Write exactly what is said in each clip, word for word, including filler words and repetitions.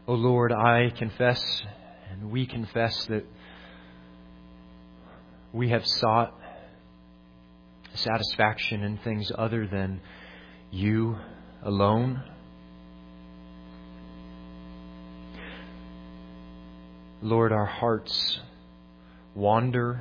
O Lord, I confess, and we confess, that we have sought satisfaction in things other than You alone. Lord, our hearts wander.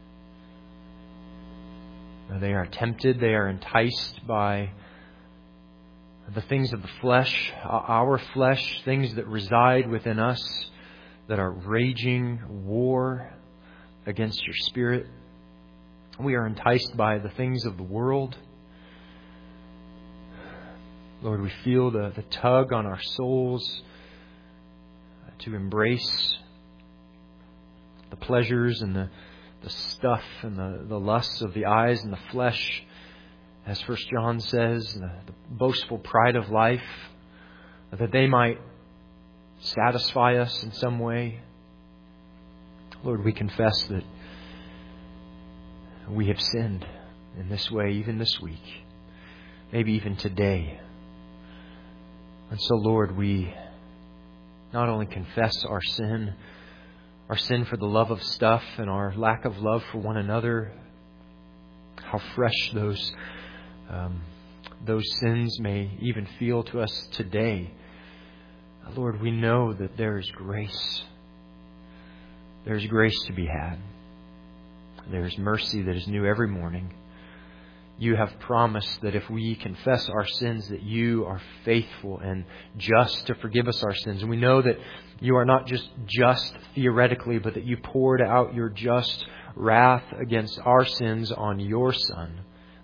They are tempted, they are enticed by the things of the flesh, our flesh, things that reside within us, that are raging war against Your Spirit. We are enticed by the things of the world. Lord, we feel the, the tug on our souls to embrace the pleasures and the, the stuff and the, the lusts of the eyes and the flesh. As First John says, the, the boastful pride of life, that they might satisfy us in some way. Lord, we confess that we have sinned in this way, even this week, maybe even today. And so, Lord, we not only confess our sin, our sin for the love of stuff and our lack of love for one another, how fresh those um, those sins may even feel to us today. Lord, we know that there is grace. There is grace to be had. There is mercy that is new every morning. You have promised that if we confess our sins, that You are faithful and just to forgive us our sins. And we know that You are not just just theoretically, but that You poured out Your just wrath against our sins on Your Son,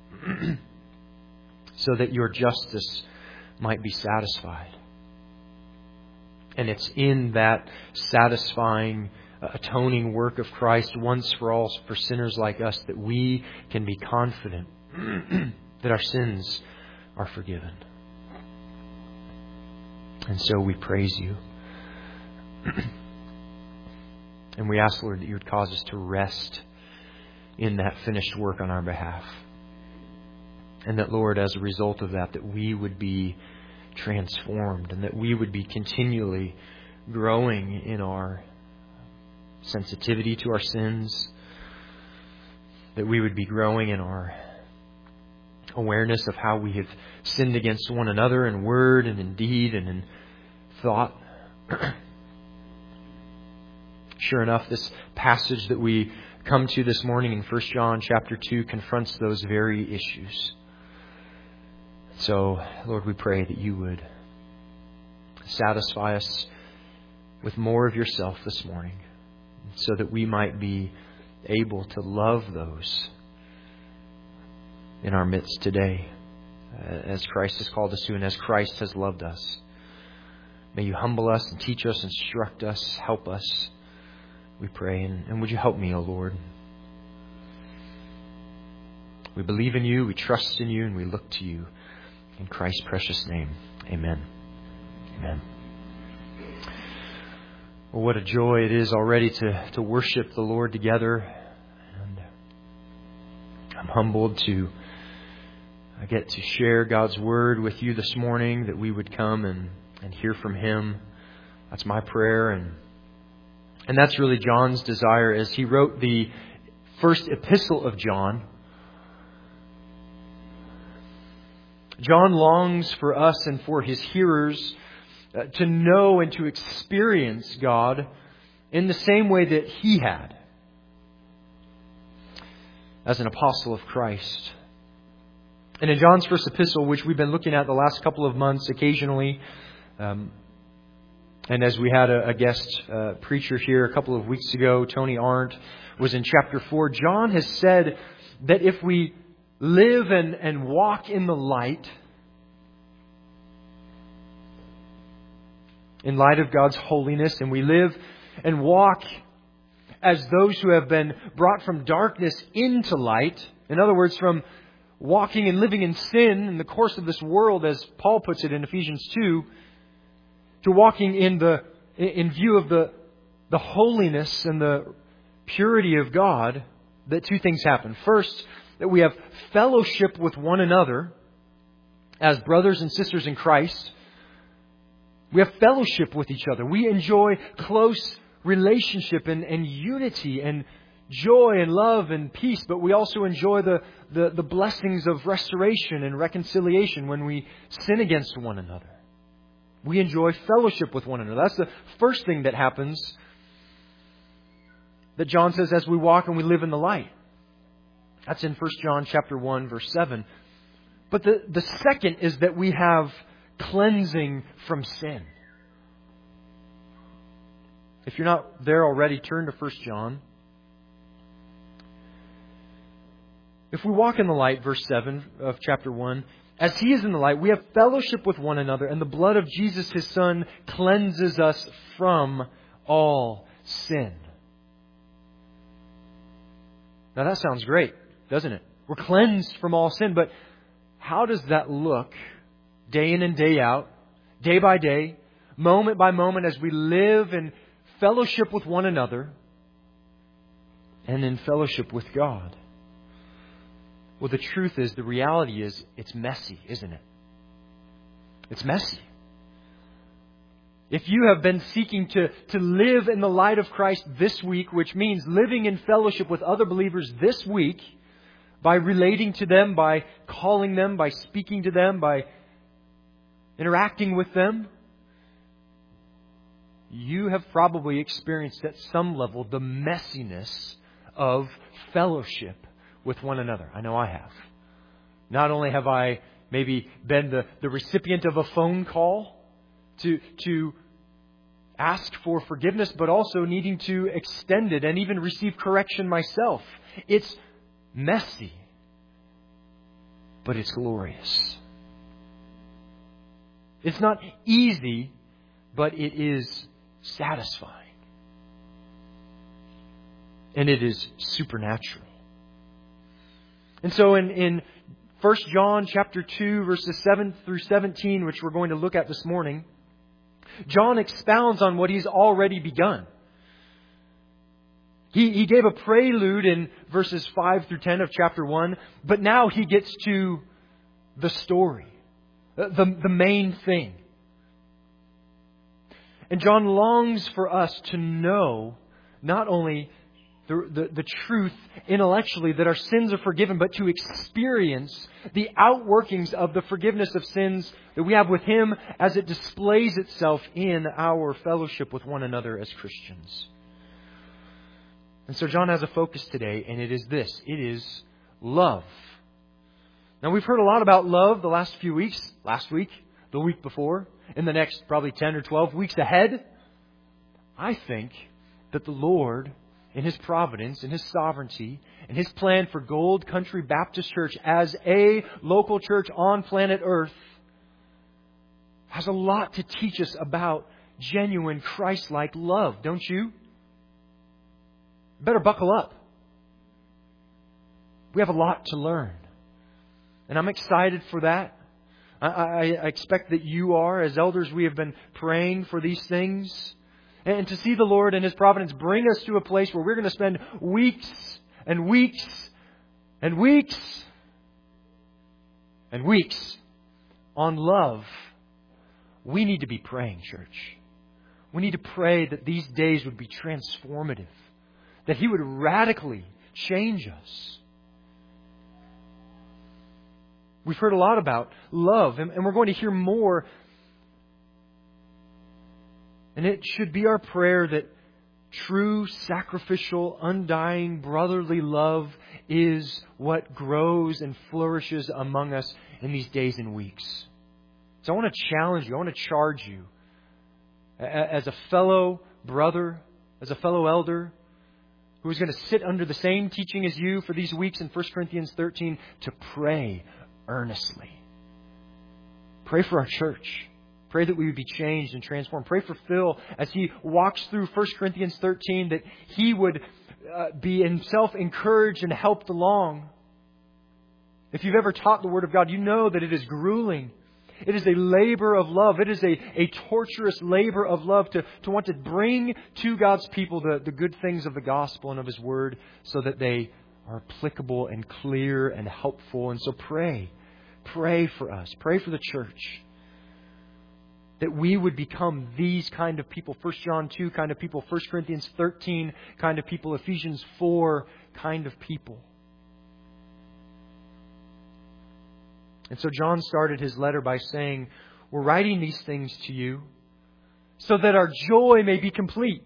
so that Your justice might be satisfied. And it's in that satisfying, atoning work of Christ once for all for sinners like us that we can be confident that our sins are forgiven. And so we praise You. And we ask, Lord, that You would cause us to rest in that finished work on our behalf. And that, Lord, as a result of that, that we would be transformed and that we would be continually growing in our sensitivity to our sins, that we would be growing in our awareness of how we have sinned against one another in word and in deed and in thought. Sure enough, this passage that we come to this morning in First John chapter two confronts those very issues. So, Lord, we pray that You would satisfy us with more of Yourself this morning, so that we might be able to love those in our midst today, as Christ has called us to and as Christ has loved us. May You humble us and teach us, instruct us, help us, we pray. And, and would You help me, O Lord? We believe in You, we trust in You, and we look to You. In Christ's precious name, amen. Amen. Well, what a joy it is already to, to worship the Lord together. And I'm humbled to I get to share God's Word with you this morning, that we would come and, and hear from Him. That's my prayer. And, and that's really John's desire as he wrote the first epistle of John. John longs for us and for his hearers uh, to know and to experience God in the same way that he had as an apostle of Christ. And in John's first epistle, which we've been looking at the last couple of months occasionally, um, and as we had a, a guest uh, preacher here a couple of weeks ago, Tony Arndt, was in chapter four, John has said that if we live and, and walk in the light, in light of God's holiness, and we live and walk as those who have been brought from darkness into light, in other words, from walking and living in sin in the course of this world, as Paul puts it in Ephesians two, to walking in the in view of the the holiness and the purity of God, that two things happen. First, that we have fellowship with one another as brothers and sisters in Christ. We have fellowship with each other. We enjoy close relationship and, and unity and joy and love and peace. But we also enjoy the, the, the blessings of restoration and reconciliation when we sin against one another. We enjoy fellowship with one another. That's the first thing that happens that John says as we walk and we live in the light. That's in First John chapter one, verse seven. But the, the second is that we have cleansing from sin. If you're not there already, turn to First John. If we walk in the light, verse seven of chapter one, as He is in the light, we have fellowship with one another, and the blood of Jesus, His Son, cleanses us from all sin. Now that sounds great, doesn't it? We're cleansed from all sin, but how does that look day in and day out, day by day, moment by moment, as we live in fellowship with one another and in fellowship with God? Well, the truth is, the reality is, it's messy, isn't it? It's messy. If you have been seeking to, to live in the light of Christ this week, which means living in fellowship with other believers this week, by relating to them, by calling them, by speaking to them, by interacting with them, you have probably experienced at some level the messiness of fellowship with one another. I know I have. Not only have I maybe been the, the recipient of a phone call to, to ask for forgiveness, but also needing to extend it and even receive correction myself. It's messy, but it's glorious. It's not easy, but it is satisfying. And it is supernatural. And so in, in First John chapter two, verses seven through seventeen, which we're going to look at this morning, John expounds on what he's already begun. He, he gave a prelude in verses five through ten of chapter one, but now he gets to the story, the, the main thing. And John longs for us to know not only The, the, the truth intellectually that our sins are forgiven, but to experience the outworkings of the forgiveness of sins that we have with Him as it displays itself in our fellowship with one another as Christians. And so John has a focus today, and it is this. It is love. Now we've heard a lot about love the last few weeks, last week, the week before, in the next probably ten or twelve weeks ahead. I think that the Lord, in His providence, in His sovereignty, in His plan for Gold Country Baptist Church as a local church on planet Earth, has a lot to teach us about genuine Christ-like love, don't you? Better buckle up. We have a lot to learn. And I'm excited for that. I, I, I expect that you are. As elders, we have been praying for these things. And to see the Lord and His providence bring us to a place where we're going to spend weeks and weeks and weeks and weeks on love. We need to be praying, church. We need to pray that these days would be transformative, that He would radically change us. We've heard a lot about love, and we're going to hear more. And it should be our prayer that true, sacrificial, undying, brotherly love is what grows and flourishes among us in these days and weeks. So I want to challenge you. I want to charge you as a fellow brother, as a fellow elder, who is going to sit under the same teaching as you for these weeks in First Corinthians thirteen, to pray earnestly. Pray for our church. Pray that we would be changed and transformed. Pray for Phil as he walks through First Corinthians thirteen, that he would uh, be himself encouraged and helped along. If you've ever taught the Word of God, you know that it is grueling. It is a labor of love. It is a, a torturous labor of love to, to want to bring to God's people the, the good things of the gospel and of His Word so that they are applicable and clear and helpful. And so pray. Pray for us. Pray for the church. That we would become these kind of people. First John two kind of people. First Corinthians thirteen kind of people. Ephesians four kind of people. And so John started his letter by saying, we're writing these things to you so that our joy may be complete.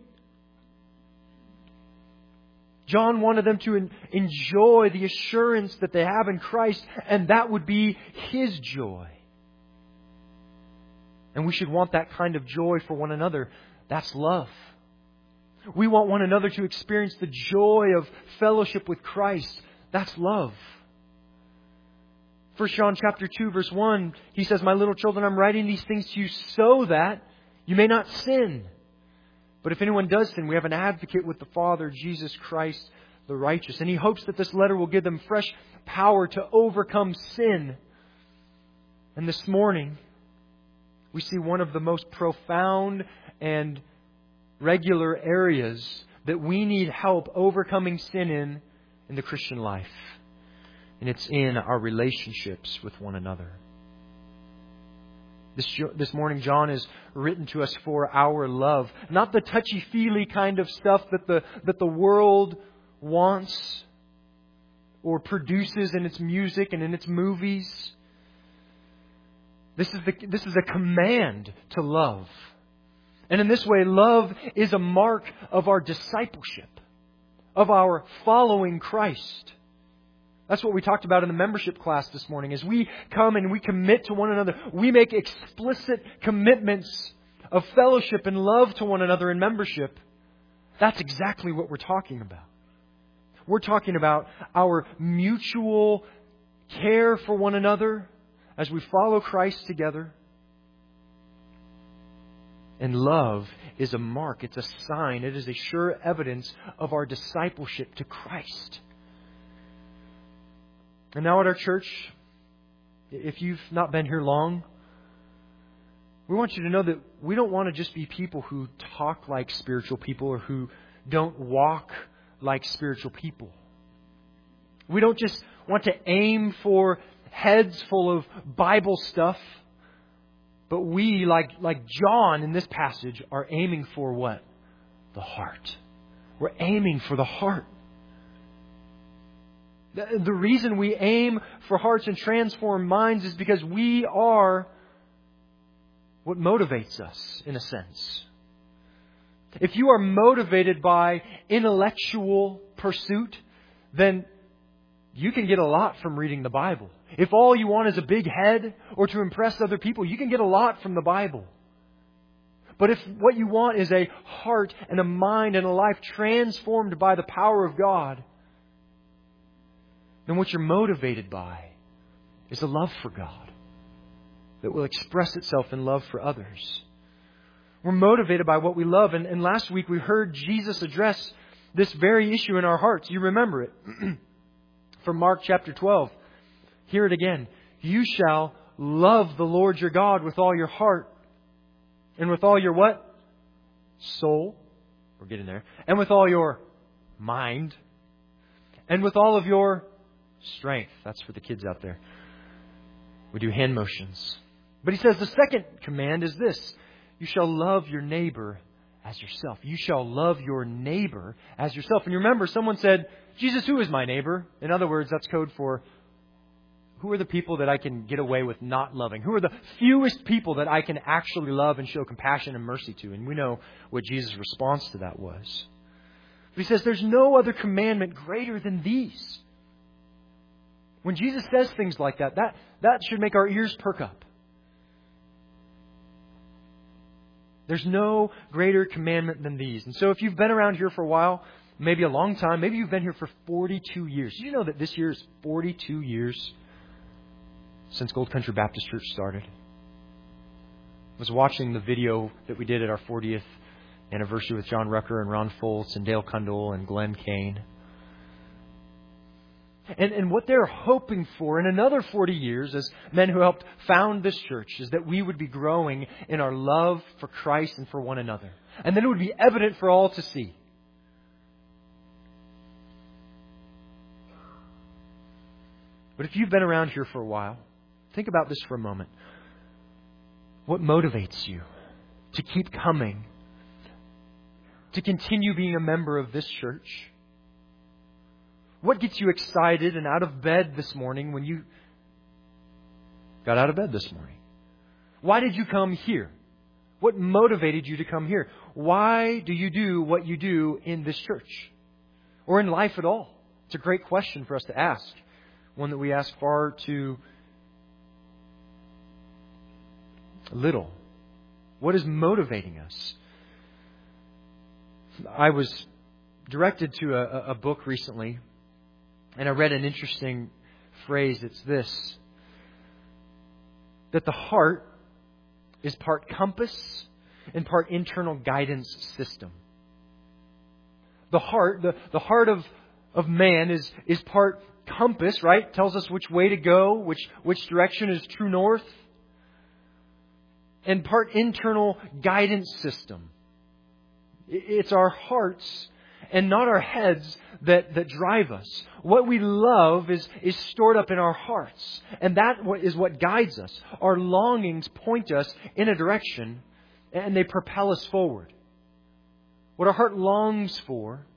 John wanted them to en- enjoy the assurance that they have in Christ, and that would be His joy. And we should want that kind of joy for one another. That's love. We want one another to experience the joy of fellowship with Christ. That's love. First John chapter two, verse one, he says, my little children, I'm writing these things to you so that you may not sin. But if anyone does sin, we have an advocate with the Father, Jesus Christ the righteous. And he hopes that this letter will give them fresh power to overcome sin. And this morning, we see one of the most profound and regular areas that we need help overcoming sin in, in the Christian life. And it's in our relationships with one another. This, this morning, John is written to us for our love. Not the touchy-feely kind of stuff that the, that the world wants or produces in its music and in its movies. This is, the, this is a command to love. And in this way, love is a mark of our discipleship, of our following Christ. That's what we talked about in the membership class this morning. As we come and we commit to one another, we make explicit commitments of fellowship and love to one another in membership. That's exactly what we're talking about. We're talking about our mutual care for one another as we follow Christ together. And love is a mark, it's a sign, it is a sure evidence of our discipleship to Christ. And now at our church, if you've not been here long, we want you to know that we don't want to just be people who talk like spiritual people or who don't walk like spiritual people. We don't just want to aim for heads full of Bible stuff, but we, like, like John in this passage, are aiming for what? The heart. We're aiming for the heart. The, the reason we aim for hearts and transform minds is because we are what motivates us, in a sense. If you are motivated by intellectual pursuit, then you can get a lot from reading the Bible. If all you want is a big head or to impress other people, you can get a lot from the Bible. But if what you want is a heart and a mind and a life transformed by the power of God, then what you're motivated by is a love for God that will express itself in love for others. We're motivated by what we love. And, and last week we heard Jesus address this very issue in our hearts. You remember it. From Mark chapter twelve. Hear it again. You shall love the Lord your God with all your heart. And with all your what? Soul. We're getting there. And with all your mind. And with all of your strength. That's for the kids out there. We do hand motions. But he says the second command is this. You shall love your neighbor as yourself. You shall love your neighbor as yourself. And you remember someone said, Jesus, who is my neighbor? In other words, that's code for who are the people that I can get away with not loving? Who are the fewest people that I can actually love and show compassion and mercy to? And we know what Jesus' response to that was. But he says there's no other commandment greater than these. When Jesus says things like that, that, that should make our ears perk up. There's no greater commandment than these. And so if you've been around here for a while, maybe a long time, maybe you've been here for forty-two years. Did you know that this year is forty-two years since Gold Country Baptist Church started? I was watching the video that we did at our fortieth anniversary with John Rucker and Ron Foltz and Dale Kundle and Glenn Kane. And, and what they're hoping for in another forty years as men who helped found this church is that we would be growing in our love for Christ and for one another. And then it would be evident for all to see. But if you've been around here for a while, think about this for a moment. What motivates you to keep coming? To continue being a member of this church? What gets you excited and out of bed this morning when you got out of bed this morning? Why did you come here? What motivated you to come here? Why do you do what you do in this church? Or in life at all? It's a great question for us to ask. One that we ask far too little. What is motivating us? I was directed to a, a book recently, and I read an interesting phrase. It's this: that the heart is part compass and part internal guidance system. The heart, the, the heart of, of man is, is part compass, right? Tells us which way to go, which, which direction is true north. And part internal guidance system. It's our hearts and not our heads that, that drive us. What we love is, is stored up in our hearts. And that is what guides us. Our longings point us in a direction and they propel us forward. What our heart longs for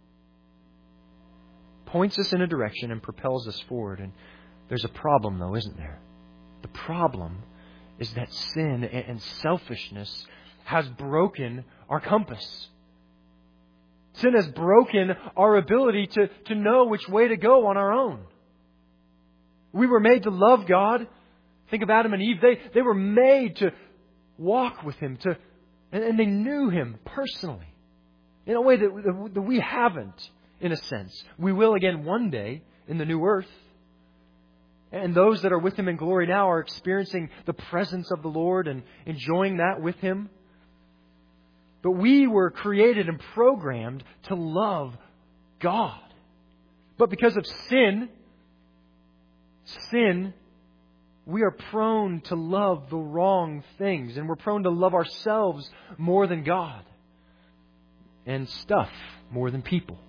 points us in a direction and propels us forward. And there's a problem though, isn't there? The problem is that sin and selfishness has broken our compass. Sin has broken our ability to, to know which way to go on our own. We were made to love God. Think of Adam and Eve. They, they were made to walk with Him, to, and, and they knew Him personally in a way that, that we haven't, in a sense. We will again one day in the new earth. And those that are with Him in glory now are experiencing the presence of the Lord and enjoying that with Him. But we were created and programmed to love God. But because of sin, sin, we are prone to love the wrong things. And we're prone to love ourselves more than God. And stuff more than people.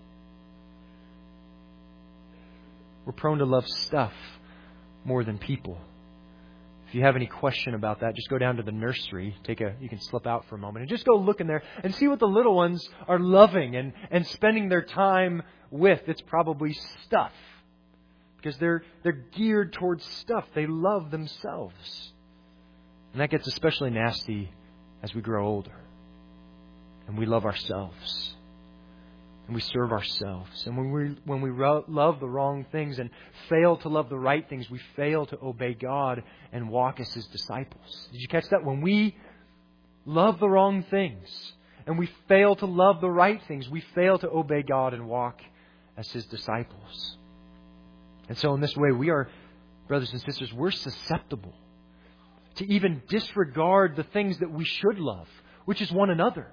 We're prone to love stuff more than people. If you have any question about that, just go down to the nursery. Take a, you can slip out for a moment and just go look in there and see what the little ones are loving and, and spending their time with. It's probably stuff. Because they're, they're geared towards stuff. They love themselves. And that gets especially nasty as we grow older. And we love ourselves. And we serve ourselves. And when we when we ro- love the wrong things and fail to love the right things, we fail to obey God and walk as His disciples. Did you catch that? When we love the wrong things and we fail to love the right things, we fail to obey God and walk as His disciples. And so in this way, we are, brothers and sisters, we're susceptible to even disregard the things that we should love, which is one another.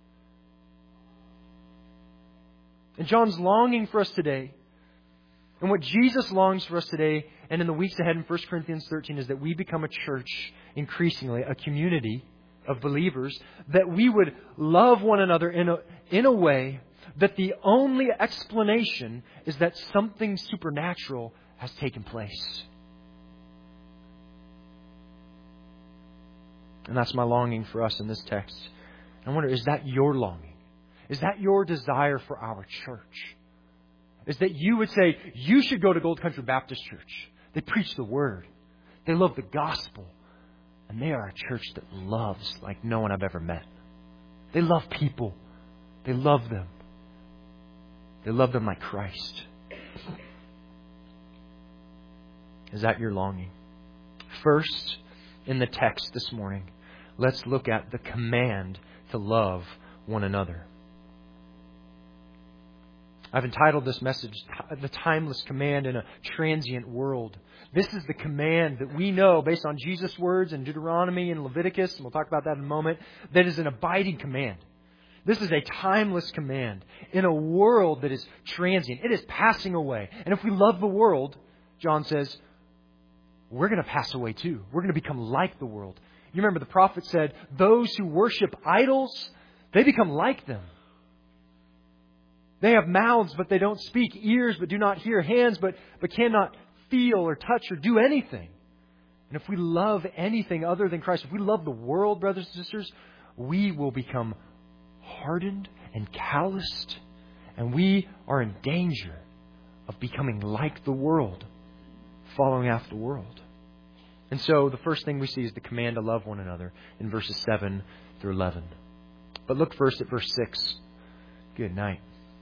And John's longing for us today, and what Jesus longs for us today and in the weeks ahead in First Corinthians thirteen is that we become a church, increasingly, a community of believers, that we would love one another in a, in a way that the only explanation is that something supernatural has taken place. And that's my longing for us in this text. I wonder, is that your longing? Is that your desire for our church? Is that you would say, you should go to Gold Country Baptist Church. They preach the Word. They love the gospel. And they are a church that loves like no one I've ever met. They love people. They love them. They love them like Christ. Is that your longing? First, in the text this morning, let's look at the command to love one another. I've entitled this message, The Timeless Command in a Transient World. This is the command that we know, based on Jesus' words in Deuteronomy and Leviticus, and we'll talk about that in a moment, that is an abiding command. This is a timeless command in a world that is transient. It is passing away. And if we love the world, John says, we're going to pass away too. We're going to become like the world. You remember the prophet said, those who worship idols, they become like them. They have mouths, but they don't speak, ears, but do not hear, hands, but, but cannot feel or touch or do anything. And if we love anything other than Christ, if we love the world, brothers and sisters, we will become hardened and calloused, and we are in danger of becoming like the world, following after the world. And so the first thing we see is the command to love one another in verses seven through eleven. But look first at verse six. Good night.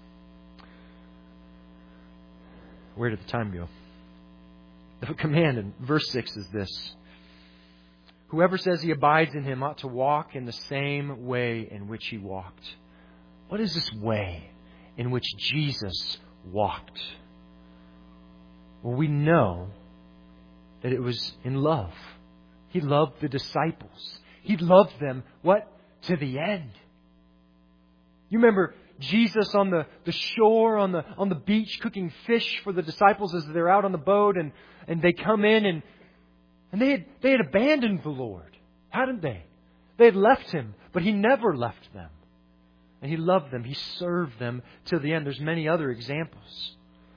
Where did the time go? The command in verse six is this: whoever says he abides in Him ought to walk in the same way in which He walked. What is this way in which Jesus walked? Well, we know that it was in love. He loved the disciples. He loved them, what? To the end. You remember Jesus on the, the shore, on the on the beach, cooking fish for the disciples as they're out on the boat, and, and they come in and and they had they had abandoned the Lord, hadn't they? They had left Him, but He never left them. And He loved them. He served them to the end. There's many other examples.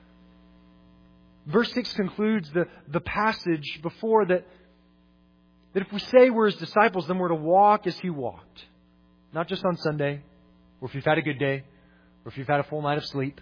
Verse six concludes the, the passage before that, that if we say we're His disciples, then we're to walk as He walked. Not just on Sunday, or if you've had a good day, or if you've had a full night of sleep.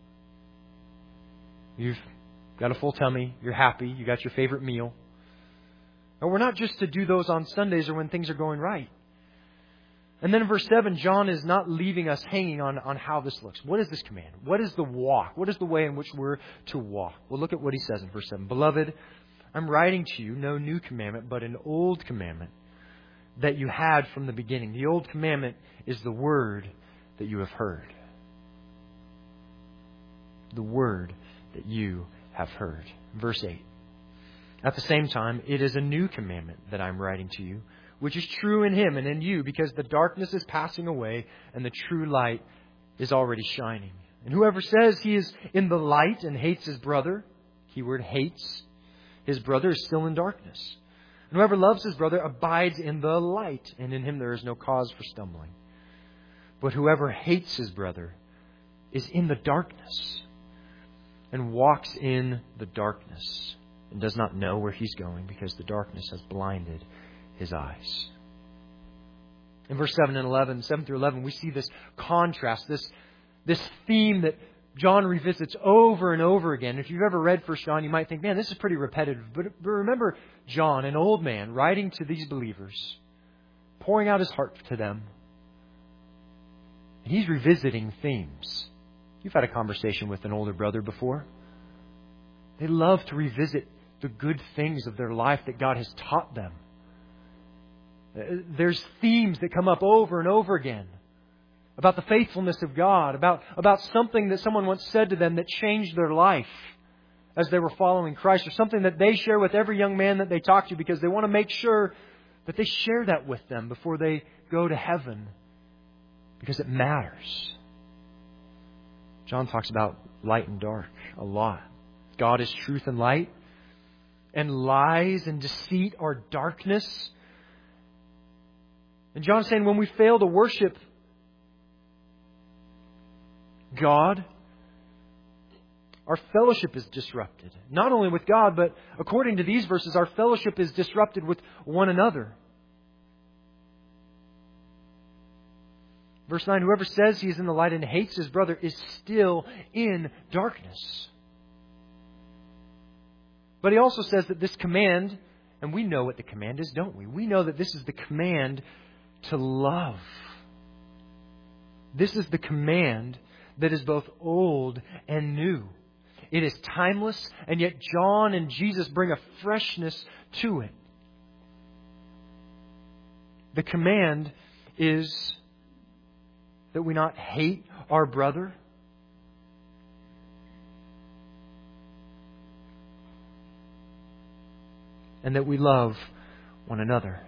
You've got a full tummy, you're happy, you got your favorite meal. And we're not just to do those on Sundays or when things are going right. And then in verse seven, John is not leaving us hanging on, on how this looks. What is this command? What is the walk? What is the way in which we're to walk? Well, look at what he says in verse seven. Beloved, I'm writing to you no new commandment, but an old commandment that you had from the beginning. The old commandment is the word that you have heard. The word that you have heard. Verse eight. At the same time, it is a new commandment that I'm writing to you, which is true in Him and in you, because the darkness is passing away and the true light is already shining. And whoever says he is in the light and hates his brother, keyword hates, his brother is still in darkness. And whoever loves his brother abides in the light, and in him there is no cause for stumbling. But whoever hates his brother is in the darkness and walks in the darkness and does not know where he's going, because the darkness has blinded his eyes. In verse seven and eleven, seven through eleven, we see this contrast, this, this theme that John revisits over and over again. If you've ever read First John, you might think, man, this is pretty repetitive. But, but remember John, an old man, writing to these believers, pouring out his heart to them. And he's revisiting themes. You've had a conversation with an older brother before. They love to revisit the good things of their life that God has taught them. There's themes that come up over and over again about the faithfulness of God, about, about something that someone once said to them that changed their life as they were following Christ, or something that they share with every young man that they talk to, because they want to make sure that they share that with them before they go to heaven, because it matters. John talks about light and dark a lot. God is truth and light, and lies and deceit are darkness. And John's saying when we fail to worship God, our fellowship is disrupted. Not only with God, but according to these verses, our fellowship is disrupted with one another. Verse nine, whoever says he is in the light and hates his brother is still in darkness. But he also says that this command, and we know what the command is, don't we? We know that this is the command to love. This is the command that is both old and new. It is timeless, and yet John and Jesus bring a freshness to it. The command is that we not hate our brother, and that we love one another.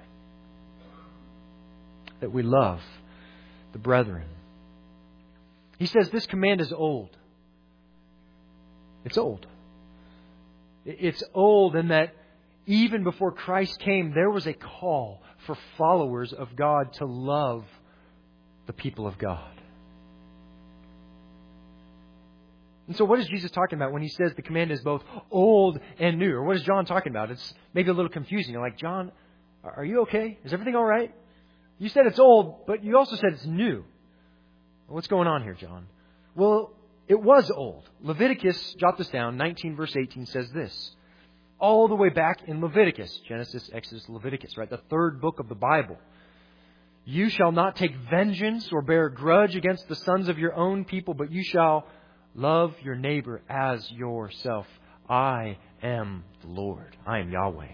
That we love the brethren. He says this command is old. It's old. It's old in that even before Christ came, there was a call for followers of God to love the people of God. And so what is Jesus talking about when he says the command is both old and new? Or what is John talking about? It's maybe a little confusing. You're like, John, are you okay? Is everything all right? You said it's old, but you also said it's new. What's going on here, John? Well, it was old. Leviticus, jot this down, nineteen verse eighteen says this. All the way back in Leviticus, Genesis, Exodus, Leviticus, right? The third book of the Bible. You shall not take vengeance or bear a grudge against the sons of your own people, but you shall love your neighbor as yourself. I am the Lord. I am Yahweh.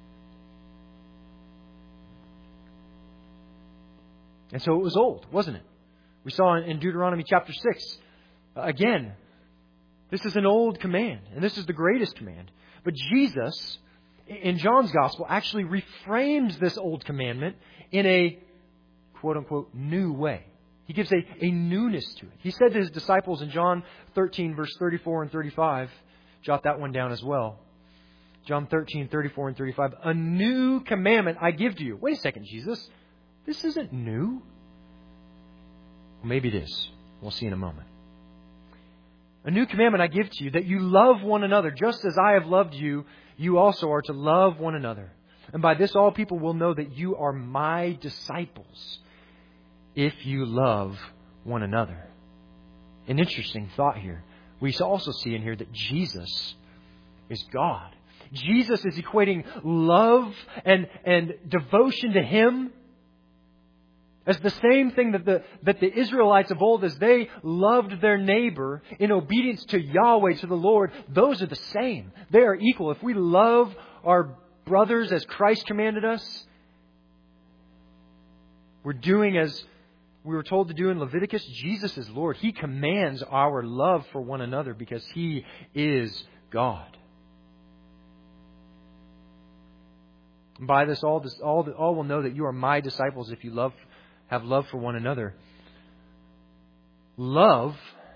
And so it was old, wasn't it? We saw in Deuteronomy chapter six, again, this is an old command, and this is the greatest command. But Jesus, in John's Gospel, actually reframes this old commandment in a quote-unquote new way. He gives a, a newness to it. He said to his disciples in John thirteen, verse thirty-four and thirty-five, jot that one down as well. John thirteen, thirty-four and thirty-five, a new commandment I give to you. Wait a second, Jesus. This isn't new. Well, maybe it is. We'll see in a moment. A new commandment I give to you, that you love one another. Just as I have loved you, you also are to love one another. And by this all people will know that you are my disciples, if you love one another. An interesting thought here. We also see in here that Jesus is God. Jesus is equating love and, and devotion to Him as the same thing that the, that the Israelites of old, as they loved their neighbor in obedience to Yahweh, to the Lord, those are the same. They are equal. If we love our brothers as Christ commanded us, we're doing as we were told to do in Leviticus. Jesus is Lord. He commands our love for one another because He is God. And by this, all, this all, all will know that you are my disciples if you love have love for one another. Love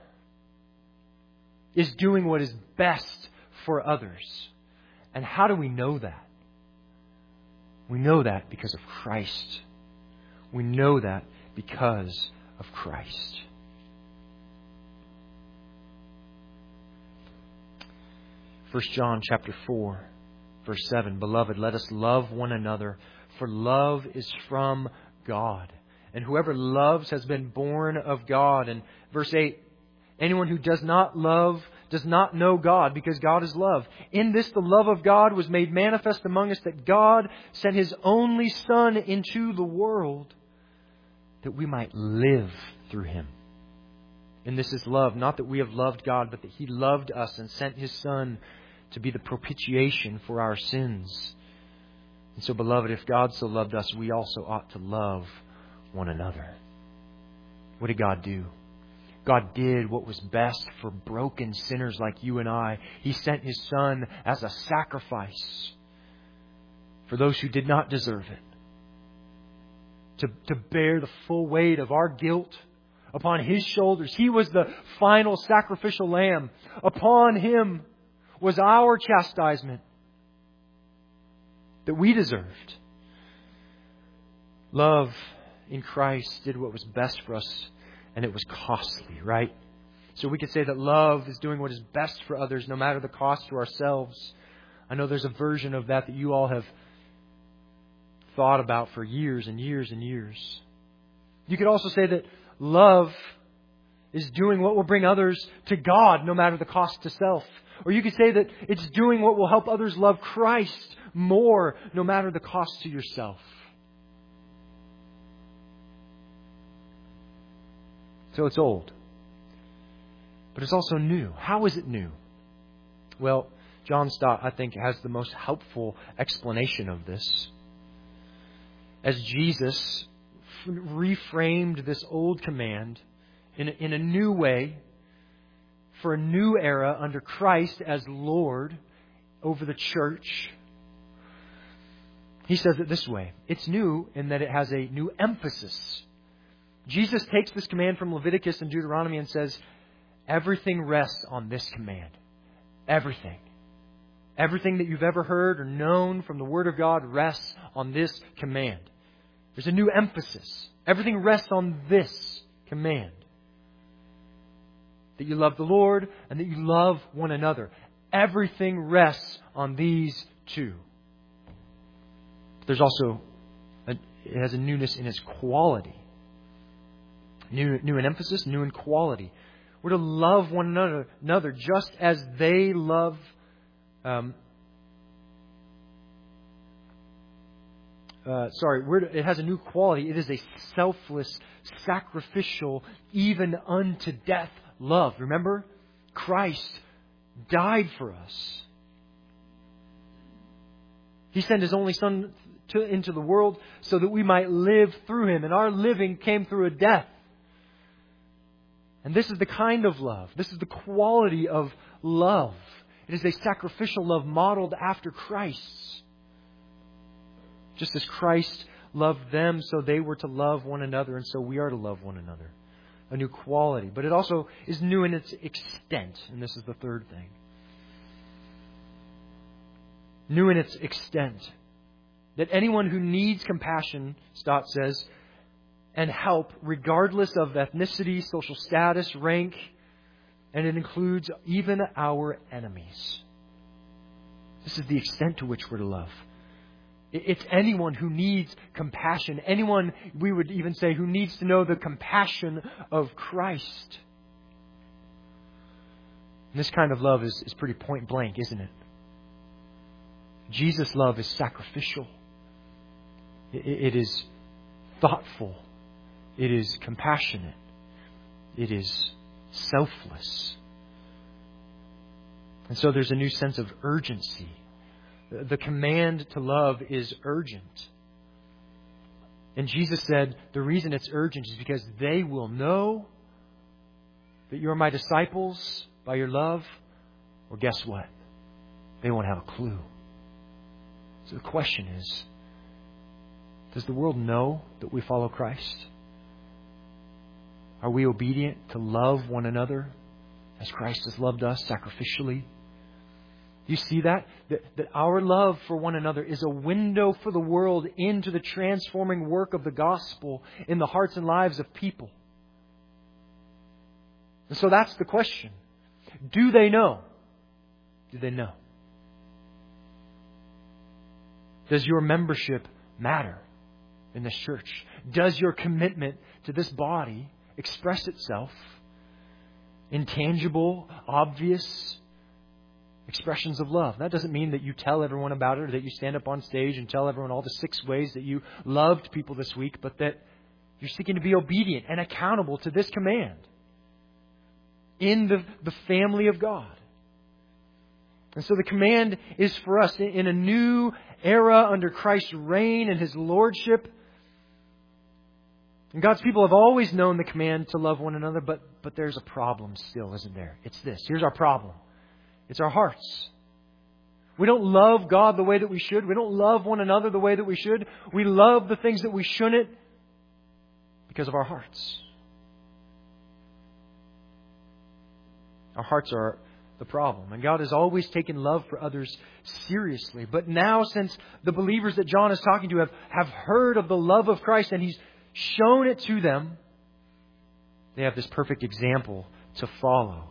is doing what is best for others. And how do we know that? We know that because of Christ. We know that because of Christ. First John chapter four, verse seven. Beloved, let us love one another, for love is from God. And whoever loves has been born of God. And verse eight, anyone who does not love does not know God, because God is love. In this the love of God was made manifest among us, that God sent His only Son into the world that we might live through Him. And this is love, not that we have loved God, but that He loved us and sent His Son to be the propitiation for our sins. And so, beloved, if God so loved us, we also ought to love one another. What did God do? God did what was best for broken sinners like you and I. He sent His Son as a sacrifice for those who did not deserve it. To, to bear the full weight of our guilt upon His shoulders. He was the final sacrificial lamb. Upon Him was our chastisement that we deserved. Love in Christ did what was best for us, and it was costly, right? So we could say that love is doing what is best for others, no matter the cost to ourselves. I know there's a version of that that you all have thought about for years and years and years. You could also say that love is doing what will bring others to God, no matter the cost to self. Or you could say that it's doing what will help others love Christ more, no matter the cost to yourself. So it's old. But it's also new. How is it new? Well, John Stott, I think, has the most helpful explanation of this. As Jesus reframed this old command in a, in a new way for a new era under Christ as Lord over the church, He says it this way. It's new in that it has a new emphasis. Jesus takes this command from Leviticus and Deuteronomy and says, everything rests on this command. Everything. Everything that you've ever heard or known from the Word of God rests on this command. There's a new emphasis. Everything rests on this command. that you love the Lord, and that you love one another. Everything rests on these two. There's also, a, it has a newness in its quality. New, new in emphasis, new in quality. We're to love one another, another just as they love. Um, uh, sorry, we're to, it has a new quality. It is a selfless, sacrificial, even unto death love. Remember, Christ died for us. He sent His only Son to, into the world so that we might live through Him, and our living came through a death. And this is the kind of love. This is the quality of love. It is a sacrificial love modeled after Christ's. Just as Christ loved them, so they were to love one another, and so we are to love one another. A new quality. But it also is new in its extent. And this is the third thing. New in its extent. That anyone who needs compassion, Stott says, and help, regardless of ethnicity, social status, rank, and it includes even our enemies. This is the extent to which we're to love. It's anyone who needs compassion. Anyone, we would even say, who needs to know the compassion of Christ. And this kind of love is, is pretty point blank, isn't it? Jesus' love is sacrificial. It, it is thoughtful. It is compassionate. It is selfless. And so there's a new sense of urgency. The command to love is urgent. And Jesus said the reason it's urgent is because they will know that you're my disciples by your love. Or guess what? They won't have a clue. So the question is, does the world know that we follow Christ? Are we obedient to love one another as Christ has loved us sacrificially? Do you see that? that? That our love for one another is a window for the world into the transforming work of the gospel in the hearts and lives of people. And so that's the question. Do they know? Do they know? Does your membership matter in this church? Does your commitment to this body express itself in tangible, obvious expressions of love? That doesn't mean that you tell everyone about it or that you stand up on stage and tell everyone all the six ways that you loved people this week, but that you're seeking to be obedient and accountable to this command in the, the family of God. And so the command is for us in a new era under Christ's reign and His lordship. And God's people have always known the command to love one another, but, but there's a problem still, isn't there? It's this. Here's our problem. It's our hearts. We don't love God the way that we should. We don't love one another the way that we should. We love the things that we shouldn't because of our hearts. Our hearts are the problem. And God has always taken love for others seriously. But now, since the believers that John is talking to have, have heard of the love of Christ and He's shown it to them, they have this perfect example to follow.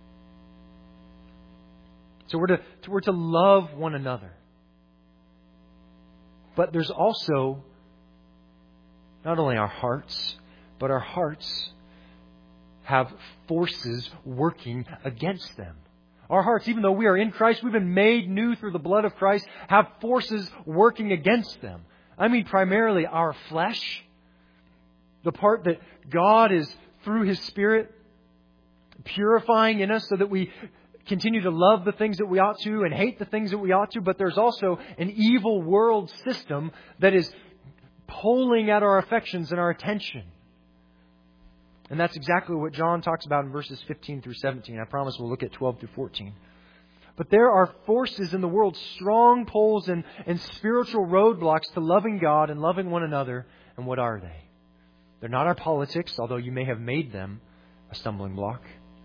So we're to, we're to love one another. But there's also not only our hearts, but our hearts have forces working against them. Our hearts, even though we are in Christ, we've been made new through the blood of Christ, have forces working against them. I mean primarily our flesh, the part that God is, through His Spirit, purifying in us so that we continue to love the things that we ought to and hate the things that we ought to. But there's also an evil world system that is pulling at our affections and our attention. And that's exactly what John talks about in verses fifteen through seventeen. I promise we'll look at twelve through fourteen. But there are forces in the world, strong pulls and, and spiritual roadblocks to loving God and loving one another. And what are they? They're not our politics, although you may have made them a stumbling block,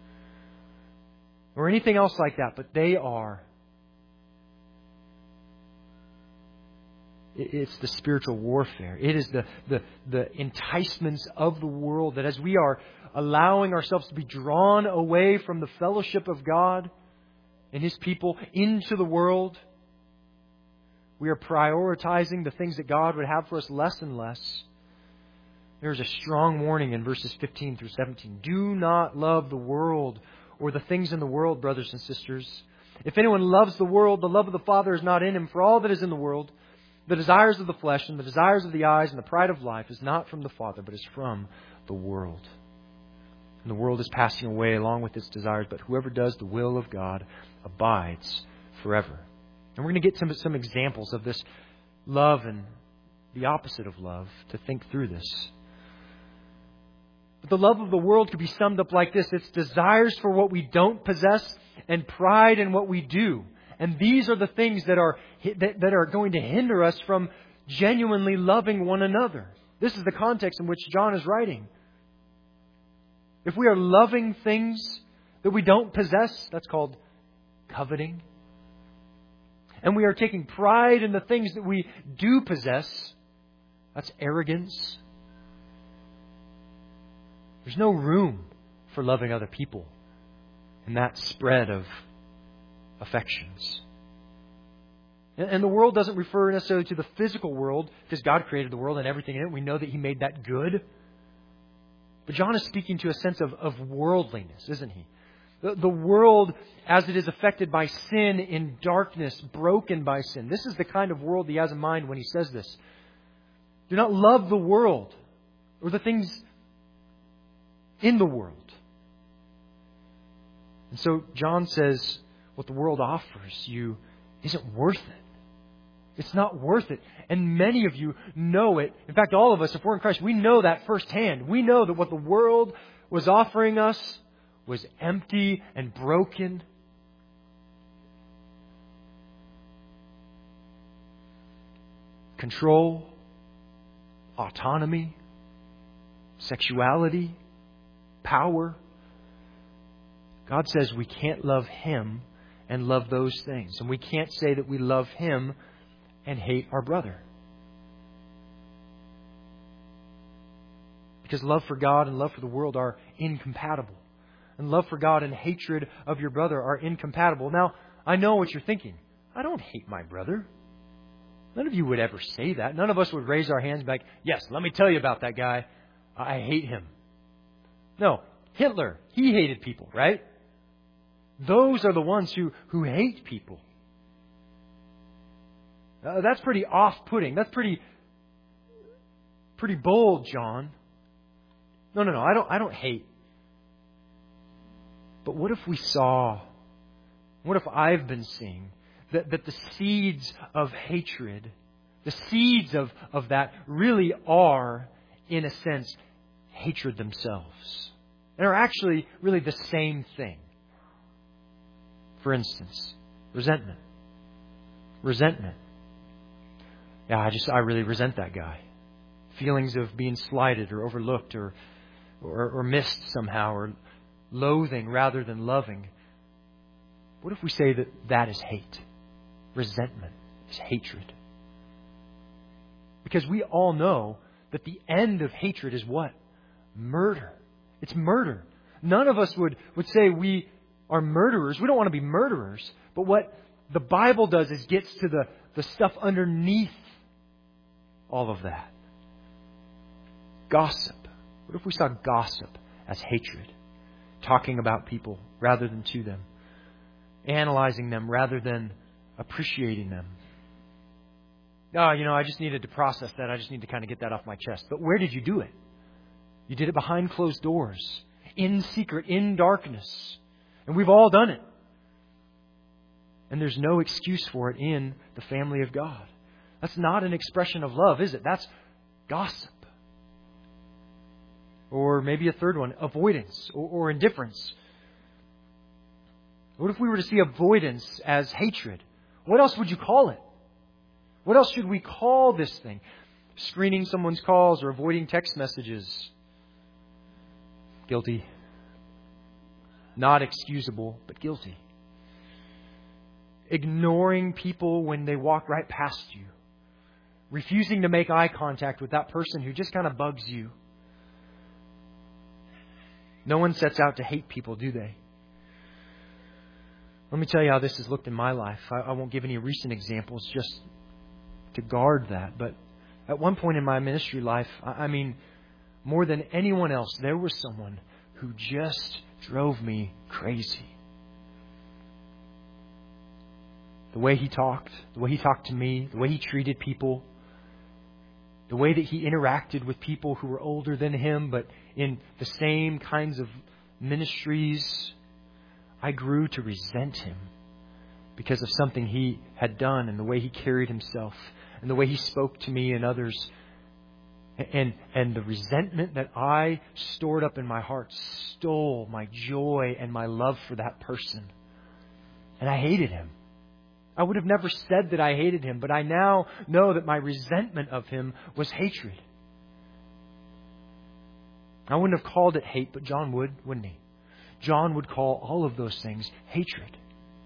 or anything else like that. But they are It's the spiritual warfare. It is the, the, the enticements of the world that as we are allowing ourselves to be drawn away from the fellowship of God and His people into the world, we are prioritizing the things that God would have for us less and less. There's a strong warning in verses fifteen through seventeen. Do not love the world or the things in the world, brothers and sisters. If anyone loves the world, the love of the Father is not in him. For all that is in the world, the desires of the flesh and the desires of the eyes and the pride of life is not from the Father, but is from the world. And the world is passing away along with its desires, but whoever does the will of God abides forever. And we're going to get some, some examples of this love and the opposite of love to think through this. But the love of the world could be summed up like this. It's desires for what we don't possess and pride in what we do. And these are the things that are that, that are going to hinder us from genuinely loving one another. This is the context in which John is writing. If we are loving things that we don't possess, that's called coveting. And we are taking pride in the things that we do possess, that's arrogance. There's no room for loving other people in that spread of affections. And the world doesn't refer necessarily to the physical world, because God created the world and everything in it. We know that He made that good. But John is speaking to a sense of, of worldliness, isn't he? The, the world as it is affected by sin, in darkness, broken by sin. This is the kind of world he has in mind when he says this. Do not love the world or the things in the world. And so John says what the world offers you isn't worth it. It's not worth it. And many of you know it. In fact, all of us, if we're in Christ, we know that firsthand. We know that what the world was offering us was empty and broken. Control, autonomy, sexuality, power. God says we can't love Him and love those things. And we can't say that we love Him and hate our brother. Because love for God and love for the world are incompatible. And love for God and hatred of your brother are incompatible. Now, I know what you're thinking. I don't hate my brother. None of you would ever say that. None of us would raise our hands and be like, yes, let me tell you about that guy. I hate him. No, Hitler, he hated people, right? Those are the ones who, who hate people. Uh, that's pretty off-putting. That's pretty, pretty bold, John. No, no, no. I don't. I don't hate. But what if we saw? What if I've been seeing that that the seeds of hatred, the seeds of of that, really are, in a sense, hatred themselves, and are actually really the same thing. For instance, resentment. Resentment. Yeah, I just, I really resent that guy. Feelings of being slighted or overlooked or, or, or missed somehow, or loathing rather than loving. What if we say that that is hate? Resentment is hatred. Because we all know that the end of hatred is what? Murder. It's murder. None of us would, would say we are murderers. We don't want to be murderers. But what the Bible does is gets to the, the stuff underneath all of that. Gossip. What if we saw gossip as hatred? Talking about people rather than to them. Analyzing them rather than appreciating them. Oh, you know, I just needed to process that. I just need to kind of get that off my chest. But where did you do it? You did it behind closed doors. In secret, in darkness. And we've all done it. And there's no excuse for it in the family of God. That's not an expression of love, is it? That's gossip. Or maybe a third one, avoidance or, or indifference. What if we were to see avoidance as hatred? What else would you call it? What else should we call this thing? Screening someone's calls or avoiding text messages. Guilty. Not excusable, but guilty. Ignoring people when they walk right past you. refusing to make eye contact with that person who just kind of bugs you. No one sets out to hate people, do they? Let me tell you how this has looked in my life. I, I won't give any recent examples just to guard that. But at one point in my ministry life, I, I mean, more than anyone else, there was someone who just drove me crazy. The way he talked, the way he talked to me, the way he treated people, the way that he interacted with people who were older than him, but in the same kinds of ministries, I grew to resent him because of something he had done and the way he carried himself and the way he spoke to me and others. And, and the resentment that I stored up in my heart stole my joy and my love for that person. And I hated him. I would have never said that I hated him, but I now know that my resentment of him was hatred. I wouldn't have called it hate, but John would, wouldn't he? John would call all of those things hatred.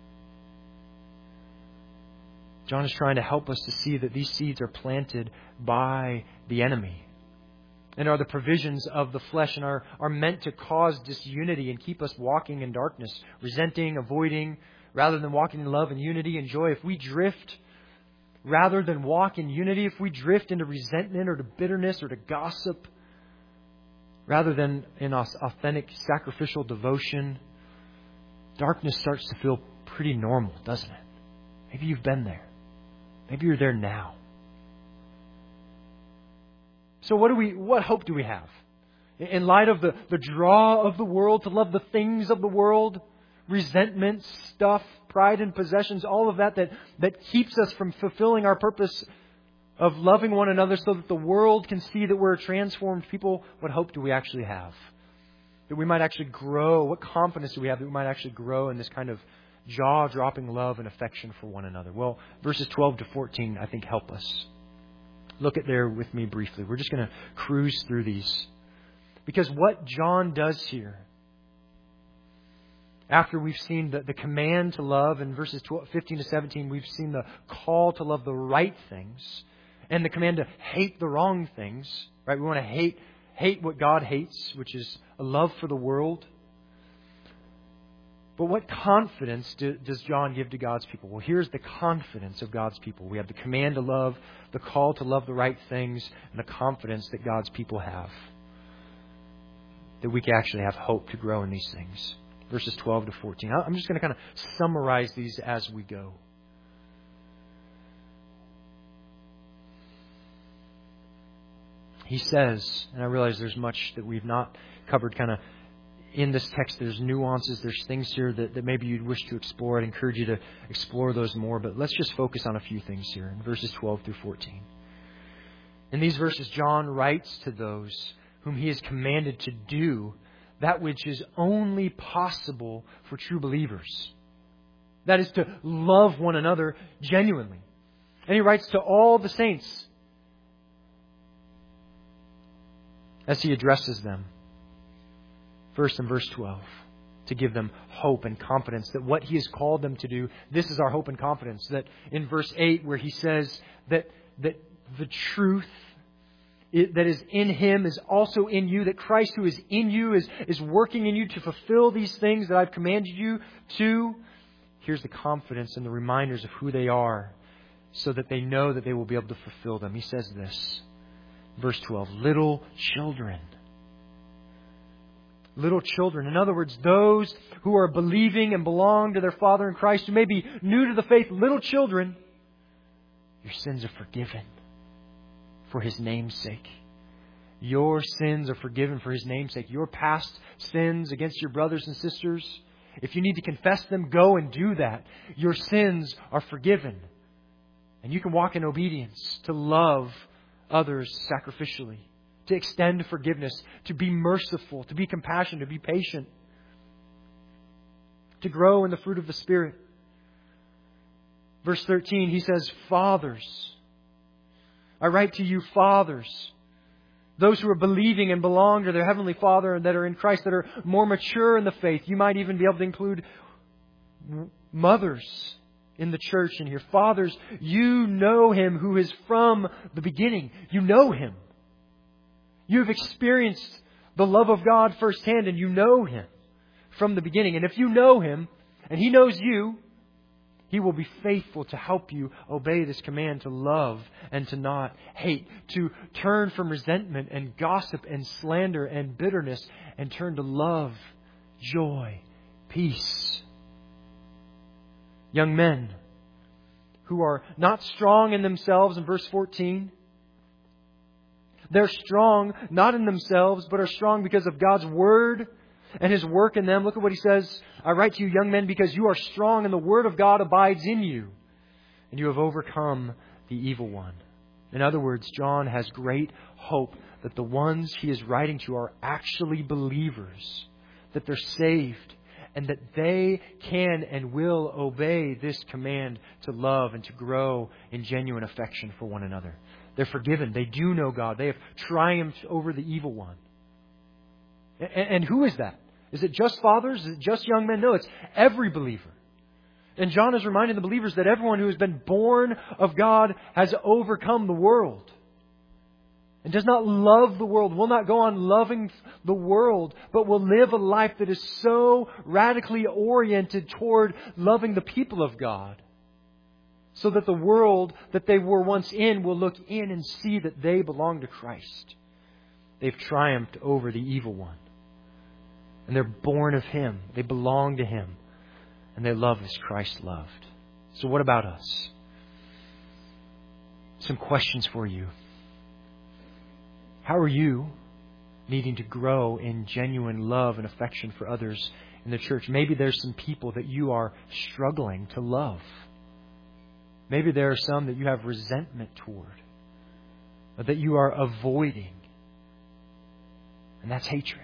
John is trying to help us to see that these seeds are planted by the enemy and are the provisions of the flesh and are, are meant to cause disunity and keep us walking in darkness, resenting, avoiding, rather than walking in love and unity and joy. If we drift, rather than walk in unity, if we drift into resentment or to bitterness or to gossip, rather than in authentic sacrificial devotion, darkness starts to feel pretty normal, doesn't it? Maybe you've been there. Maybe you're there now. So what do we? What hope do we have? In light of the, the draw of the world, to love the things of the world, resentment, stuff, pride and possessions, all of that, that that keeps us from fulfilling our purpose of loving one another so that the world can see that we're transformed people. What hope do we actually have? That we might actually grow. What confidence do we have that we might actually grow in this kind of jaw-dropping love and affection for one another? Well, verses twelve to fourteen, I think, help us. Look at there with me briefly. We're just going to cruise through these. Because what John does here, after we've seen the, the command to love in verses twelve, fifteen to seventeen, we've seen the call to love the right things and the command to hate the wrong things. Right? We want to hate hate what God hates, which is a love for the world. But what confidence do, does John give to God's people? Well, here's the confidence of God's people. We have the command to love, the call to love the right things, and the confidence that God's people have. That we can actually have hope to grow in these things. Verses twelve to fourteen. I'm just going to kind of summarize these as we go. He says, and I realize there's much that we've not covered kind of in this text. There's nuances, there's things here that, that maybe you'd wish to explore. I'd encourage you to explore those more, but let's just focus on a few things here in verses twelve through fourteen. In these verses, John writes to those whom he is commanded to do that which is only possible for true believers. That is to love one another genuinely. And he writes to all the saints as he addresses them. First in verse twelve, to give them hope and confidence that what he has called them to do, this is our hope and confidence. That in verse eight, where he says that, that the truth It, that is in him is also in you, that Christ who is in you is, is working in you to fulfill these things that I've commanded you to. Here's the confidence and the reminders of who they are so that they know that they will be able to fulfill them. He says this, verse twelve, little children. Little children. In other words, those who are believing and belong to their Father in Christ, who may be new to the faith, little children, your sins are forgiven. For His name's sake. Your sins are forgiven for His name's sake. Your past sins against your brothers and sisters, if you need to confess them, go and do that. Your sins are forgiven. And you can walk in obedience to love others sacrificially, to extend forgiveness, to be merciful, to be compassionate, to be patient, to grow in the fruit of the Spirit. Verse thirteen, he says, fathers, I write to you, fathers, those who are believing and belong to their Heavenly Father and that are in Christ, that are more mature in the faith. You might even be able to include mothers in the church in here. Fathers, you know Him who is from the beginning. You know Him. You've experienced the love of God firsthand, and you know Him from the beginning. And if you know Him, and He knows you, He will be faithful to help you obey this command to love and to not hate, to turn from resentment and gossip and slander and bitterness and turn to love, joy, peace. Young men who are not strong in themselves, in verse fourteen, they're strong not in themselves, but are strong because of God's Word and His work in them. Look at what he says. I write to you, young men, because you are strong and the Word of God abides in you, and you have overcome the evil one. In other words, John has great hope that the ones he is writing to are actually believers, that they're saved, and that they can and will obey this command to love and to grow in genuine affection for one another. They're forgiven. They do know God. They have triumphed over the evil one. And who is that? Is it just fathers? Is it just young men? No, it's every believer. And John is reminding the believers that everyone who has been born of God has overcome the world. And does not love the world, will not go on loving the world, but will live a life that is so radically oriented toward loving the people of God, so that the world that they were once in will look in and see that they belong to Christ. They've triumphed over the evil one. And they're born of Him. They belong to Him. And they love as Christ loved. So what about us? Some questions for you. How are you needing to grow in genuine love and affection for others in the church? Maybe there's some people that you are struggling to love. Maybe there are some that you have resentment toward, or that you are avoiding. And that's hatred.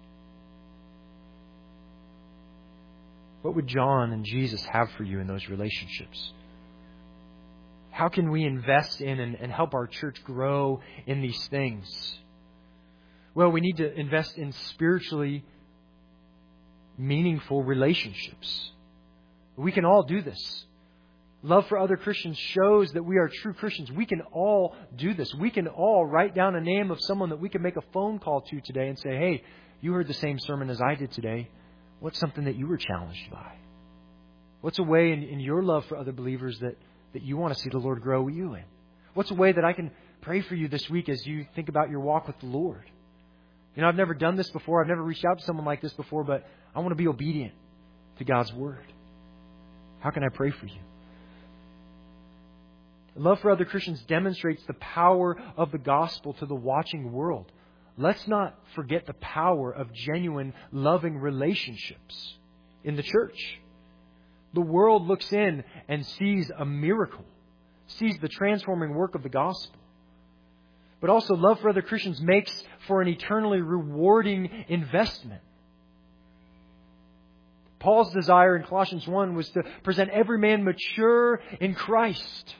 What would John and Jesus have for you in those relationships? How can we invest in and, and help our church grow in these things? Well, we need to invest in spiritually meaningful relationships. We can all do this. Love for other Christians shows that we are true Christians. We can all do this. We can all write down a name of someone that we can make a phone call to today and say, hey, you heard the same sermon as I did today. What's something that you were challenged by? What's a way in, in your love for other believers that, that you want to see the Lord grow you in? What's a way that I can pray for you this week as you think about your walk with the Lord? You know, I've never done this before. I've never reached out to someone like this before, but I want to be obedient to God's Word. How can I pray for you? Love for other Christians demonstrates the power of the gospel to the watching world. Let's not forget the power of genuine, loving relationships in the church. The world looks in and sees a miracle, sees the transforming work of the gospel. But also, love for other Christians makes for an eternally rewarding investment. Paul's desire in Colossians one was to present every man mature in Christ,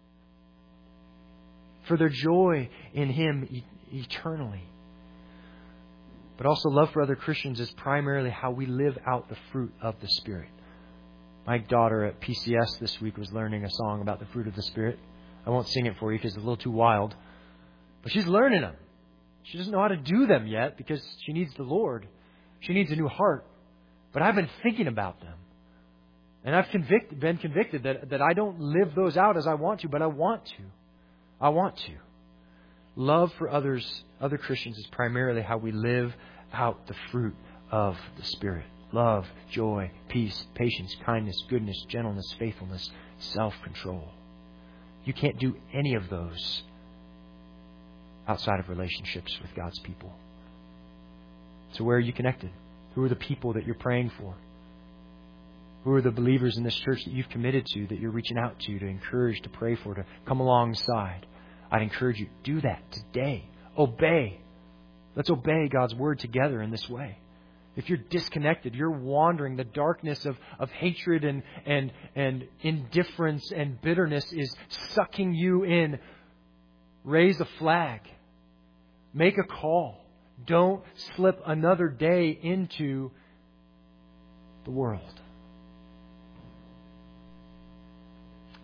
for their joy in Him eternally. But also, love for other Christians is primarily how we live out the fruit of the Spirit. My daughter at P C S this week was learning a song about the fruit of the Spirit. I won't sing it for you because it's a little too wild. But she's learning them. She doesn't know how to do them yet because she needs the Lord. She needs a new heart. But I've been thinking about them. And I've convict, been convicted that, that I don't live those out as I want to, but I want to. I want to. Love for others, other Christians, is primarily how we live out the fruit of the Spirit. Love, joy, peace, patience, kindness, goodness, gentleness, faithfulness, self-control. You can't do any of those outside of relationships with God's people. So where are you connected? Who are the people that you're praying for? Who are the believers in this church that you've committed to, that you're reaching out to, to encourage, to pray for, to come alongside? I'd encourage you, do that today. Obey. Let's obey God's Word together in this way. If you're disconnected, you're wandering, the darkness of, of hatred and, and, and indifference and bitterness is sucking you in. Raise a flag. Make a call. Don't slip another day into the world.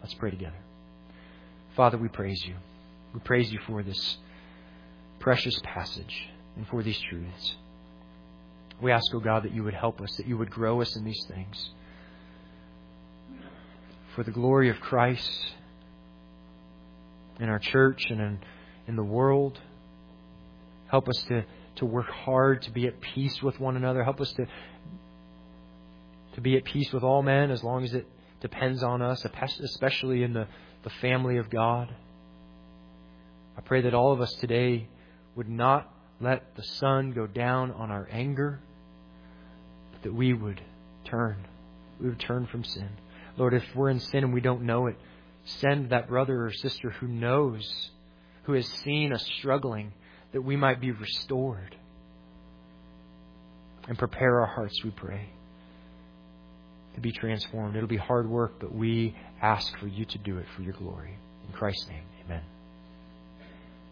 Let's pray together. Father, we praise you. We praise you for this precious passage and for these truths. We ask, O God, that you would help us, that you would grow us in these things. For the glory of Christ in our church and in, in the world. Help us to, to work hard to be at peace with one another. Help us to, to be at peace with all men as long as it depends on us, especially in the, the family of God. I pray that all of us today would not let the sun go down on our anger, but that we would turn. We would turn from sin. Lord, if we're in sin and we don't know it, send that brother or sister who knows, who has seen us struggling, that we might be restored. And prepare our hearts, we pray, to be transformed. It'll be hard work, but we ask for you to do it for your glory. In Christ's name, amen.